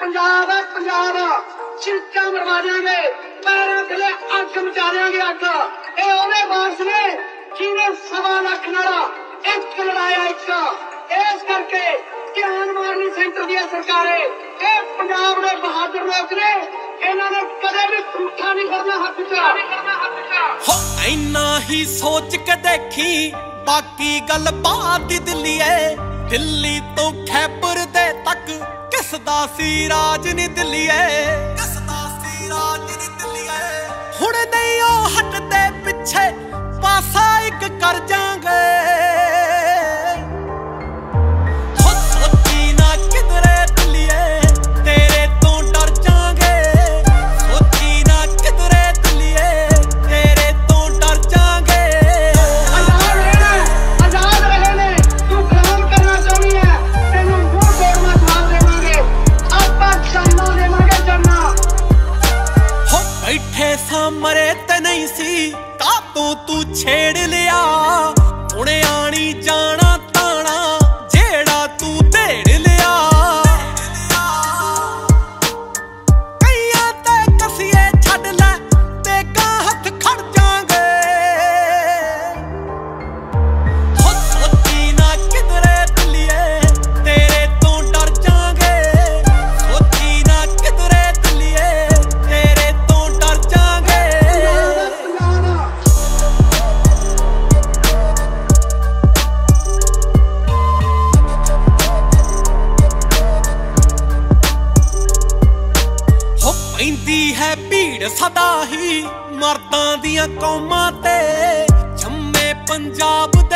पंजाब है पंजाब, चिंचा मरवा देंगे, पैरों थले अग मचा देंगे अग। ये ओदे वारस ने जिन्हें 1.25 लाख नाला एक लड़ाया एक। इस करके ध्यान मारनी सेंटर दी सरकारें, ये पंजाब दे बहादुर लोग ने, इन्होंने कदे भी झूठा नहीं करना हक च। हो इन्ना ही सोच के देखी बाकी गल बात दिल्ली है, दिल्ली तो खैबर दे तक किसदा सी राज नी दिल्ली है, किसदा सी राज नी दिल्ली है। हुण नहीं ओ हटदे पिछे पासा एक कर जांगे, हो सोची ना किधरे दिल्लीए तेरे तो डर जांगे, सोची ना किधरे दिल्लीए तेरे तो डर जांगे। आजाद रहे तू काम करना चाहनी है, तेनू मुंह तोड़ना जवाब देवांगे, आपा चन्ना देवांगे चन्ना। हो बैठे सामरे ते नहीं सी कातों तू छेड़ लिया, हुणे आनी जाना ताना जेड़ा तू देड़ लिया। कईयां ते कसिए छड़ लै ते गा हथ खड़ जांगे, हो सोची ना किधरे दिल्लीए तेरे तो डर जांगे, सोची ना किधरे दिल्लीए तेरे तो डर जांगे। हो पैंदी है भीड़ सदा ही मर्दां दियां कौमां ते, जम्मे पंजाब